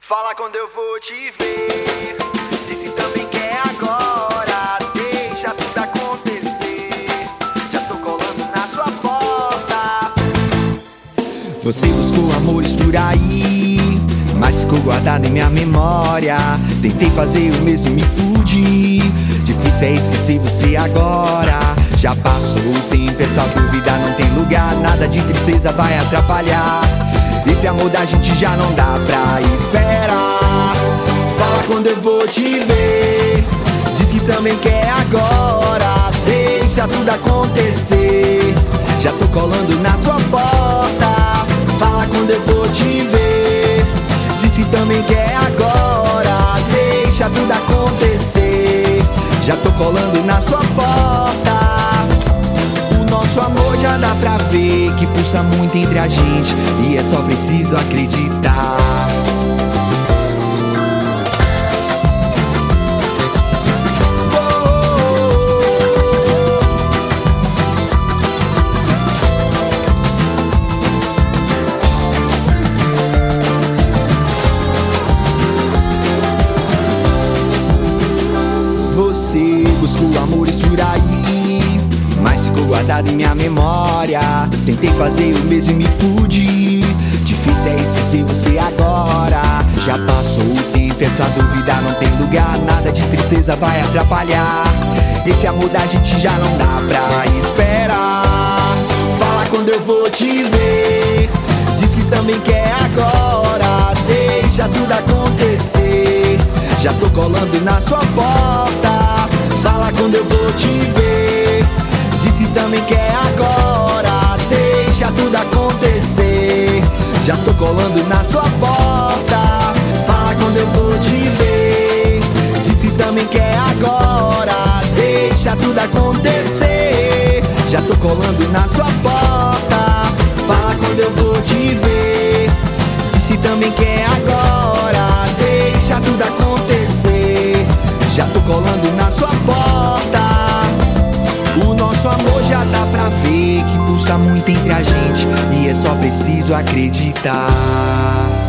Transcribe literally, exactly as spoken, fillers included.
Fala quando eu vou te ver. Disse também que é agora. Deixa tudo acontecer. Já tô colando na sua porta. Você buscou amores por aí, mas ficou guardado em minha memória. Tentei fazer o mesmo e me fudi. Difícil é esquecer você agora. Já passou o tempo, essa dúvida não tem lugar. Nada de tristeza vai atrapalhar. Esse amor da gente já não dá pra esperar. Fala quando eu vou te ver. Diz que também quer agora. Deixa tudo acontecer. Já tô colando na sua porta. Fala quando eu vou te ver. Diz que também quer agora. Deixa tudo acontecer. Já tô colando na sua porta. Nosso amor já dá pra ver que pulsa muito entre a gente, e é só preciso acreditar. Você buscou amores por aí, mas ficou guardado em minha memória. Tentei fazer o mesmo e me fudi. Difícil é esquecer você agora. Já passou o tempo, essa dúvida não tem lugar. Nada de tristeza vai atrapalhar. Esse amor da gente já não dá pra esperar. Fala quando eu vou te ver. Diz que também quer agora. Deixa tudo acontecer. Já tô colando na sua porta. Fala quando eu vou te ver. Diz que também quer agora. Deixa tudo acontecer. Já tô colando na sua porta. Fala quando eu vou te ver. Diz que também quer agora. Deixa tudo acontecer. Já tô colando na sua porta. Fala quando eu vou te ver. Diz que também quer agora. Deixa tudo acontecer. Já tô colando na sua porta. O nosso amor já dá pra ver que pulsa muito entre a gente, e é só preciso acreditar.